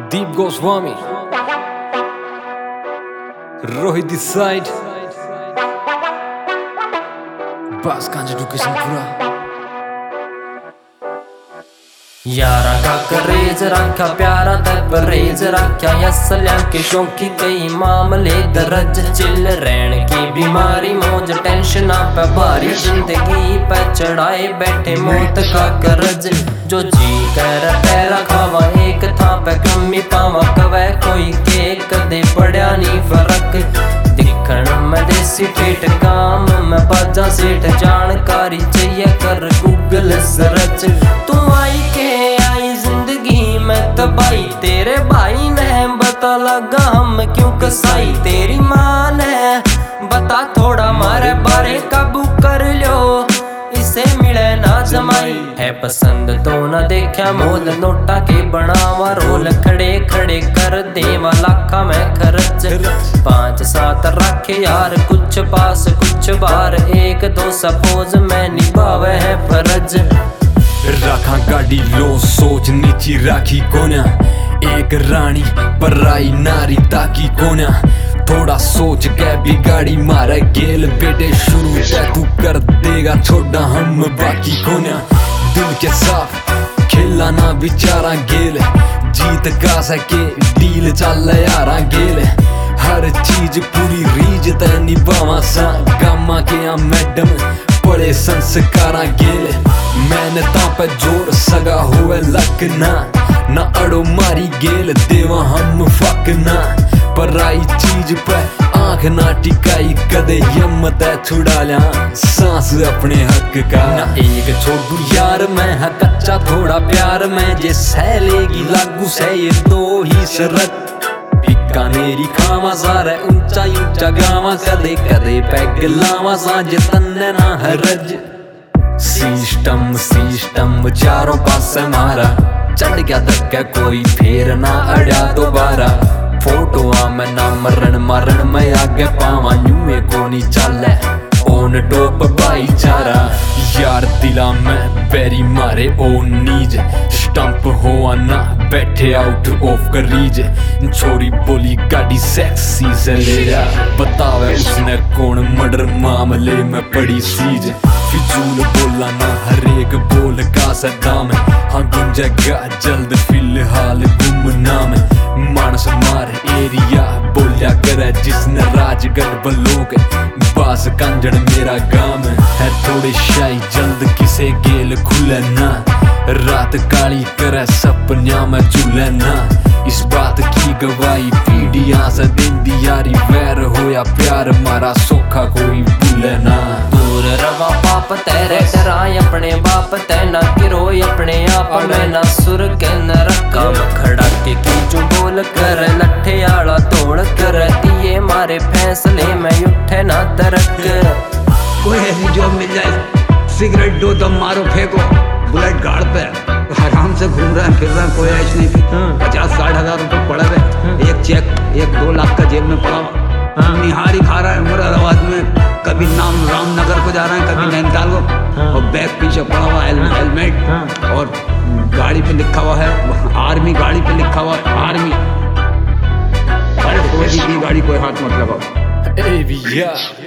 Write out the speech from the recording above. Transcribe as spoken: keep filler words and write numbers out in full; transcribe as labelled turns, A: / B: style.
A: Deep Goswami, Rohit this side, Bass Ganja Education पूरा।
B: यारा का करेज रखा प्यारा ते परहेज रखा यसल्या के शौकी कई मामले दर्ज चिल रहन की बीमारी मौज टेंशन पे भारी जिंदगी पे चढ़ाए बैठे मौत का कर्ज जो जी कर पैरा खावा एक था पे कमी पावा कवे कोई के कदे पड़ा नहीं फर्क दिखण में देसी ठेठ काम में बाजा सेठ जानकारी चाहिए कर गूगल सर्च तू आई के आई जिंदगी में तबाही तेरे भाई ने बता लगा हम क्यों कसाई तेरी माँ ने बता थोड़ा मारे बारे काबू कर लो इसे मिले ना जमाई है पसंद तो ना देखा मोल नोटा के बनावा रोल खड़े खड़े कर देवा लाखा में खर्च पांच सात रखे यार कुछ पास कुछ बार एक दो सपोज में निभावे है फर्ज
A: रखा गाड़ी लो सोच नीची राखी कोना एक रानी पराई नारी ताकी कोना थोड़ा सोच के बिगाड़ी मारे गेल बेटे शुरू से तू कर देगा छोड़ा हम बाकी कोना दिल के साफ खेला ना बिचारा गेल जीत का सके डील चल यारा गेल हर चीज पूरी रीज ते निभावा सा गामा के आ मैडम बड़े संस्कारा गेल मैंने पे जोर सगा हुए लकना ना अड़ो मारी गेल देवा हम फकना पराई चीज पे आंख ना टिकाई कदे हिम्मत छुड़ा लिया सांस अपने हक का ना एक छोड़ू यार मैं है कच्चा थोड़ा प्यार में जे सह लेगी लागू से ये दो ही शरत बीकानेरी खावा सारे ऊंचा ऊंचा गावा कदे कदे पैग लावा साजे तन्ने ना हरज सिस्टम सिस्टम चारों पास मारा चढ़ गया धक्का कोई फेर ना अड़ा दोबारा फोटो आ मैं ना मरण मरण मैं आगे पावा न्यूए को नहीं चले ओन टॉप भाईचारा यार दिला में पैरी मारे ओ नीज स्टंप हो ना बैठे आउट ऑफ करीज छोरी बोली गाड़ी सेक्सी से ले बतावे उसने कौन मर्डर मामले में पड़ी सीज फिजूल बोला ना हरेक बोल का सदाम हाँ गुंजेगा जल्द फिलहाल गुमनाम मानस मार एरिया बोलिया करे जिसने राजगढ़ बलोग बास कंजन मेरा गाम है थोड़े शाही जल्द किसे गेल खुले ना रात काली करे सपनिया में झूले ना इस बात की गवाही पीढ़ियां से देंदी यारी वैर होया प्यार मारा सोखा कोई भूले ना
B: दूर रवा पाप तेरे डराए अपने बाप तैना गिरोय अपने आप में ना सुर के न रखा खड़ा के की जो बोल कर लट्ठे आला तोड़ कर दिए मारे फैसले में उठे ना तरक
C: कोई ऐसी जॉब मिल जाए सिगरेट दो दम मारो फेंको बुलेट गाड़ पे आराम से घूम रहे हैं फिर रहे हैं कोई ऐश नहीं पचास साठ हजार रुपये पड़े हुए एक चेक एक दो लाख का जेब में पड़ा हुआ निहारी खा रहा है मुरादाबाद में कभी नाम रामनगर को जा रहा है कभी नैनीताल को और बैग पीछे पड़ा हुआ हेलमेट और गाड़ी पे लिखा हुआ है आर्मी गाड़ी पे लिखा हुआ है आर्मी कोई भी गाड़ी कोई हाथ मत लगाओ।